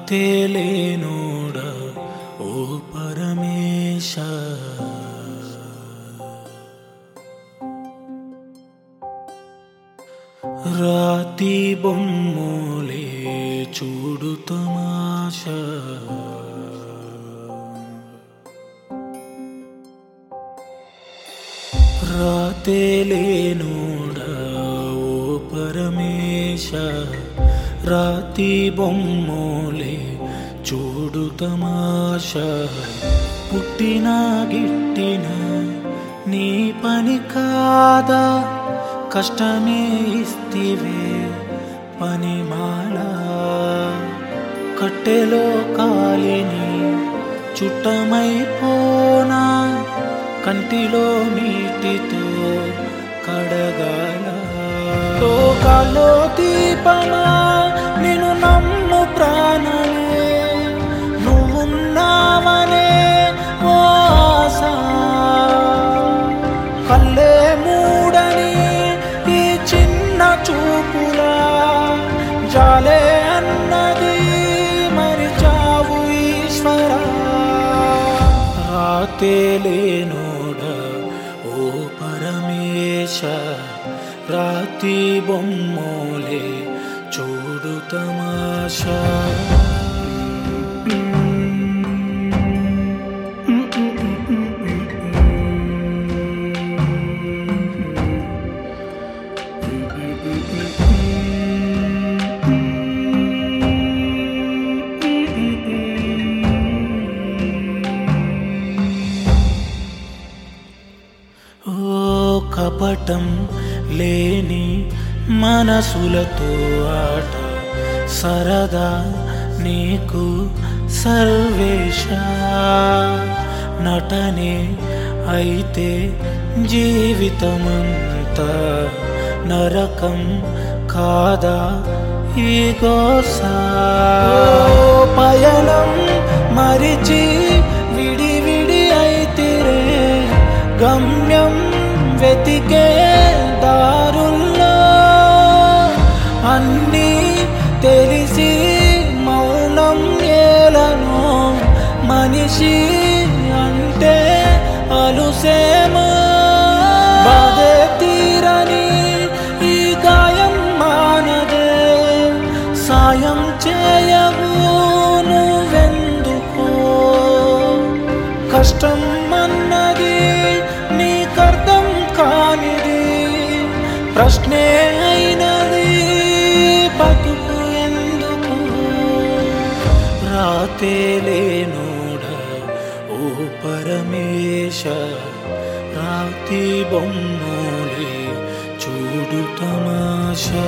రాతేలేనోడా ఓ పరమేశ, రాతి బొమ్మలే చూడు తమాషా, రాతేలేనోడా ఓ పరమేశ, రాతి బొమ్మలే చూడు తమాషా. పుట్టినా గిట్టిన నీ పని కాదా, కష్టమే ఇస్తివే పనిమాలా. కట్టెలో కాలిని చుట్టమైపోనా, కంటిలో నీటితో కడగాల. లోకాల్లో దీపమా నిన్ను నమ్ము ప్రాణమే, నువ్వున్నావనే ఓ ఆశ. కళ్ళే మూడని ఈ చిన్న చూపులా, జాలే అన్నది మరిచావు ఈశ్వర. రాతేలేనోడా ఓ పరమేశ, రాతి బొమ్మలే చూడు తమాషా. ఓ కపటం లేని మనసులతో ఆట, సరదా నీకు సర్వేశ. నటనే అయితే జీవితమంతా నరకం కాదా ఈ గోసా. పయనం మరిచి విడి విడి అయితిరే, గమ్యం వెతికే దారుల్లో అన్నీ తెలిసి మౌనం ఏలను. మనిషి అంటే అలుసేమో, బాధే తీరని ఈ గాయం మానదే. సాయం చేయవు నువ్వెందుకో, కష్టం అన్నది నీకర్థం కానిది. ప్రశ్నే అయినది బతుకు ఎందుకు. రాతేలేనోడా ఓ పరమేశ, రాతి బొమ్మలే చూడు తమాషా.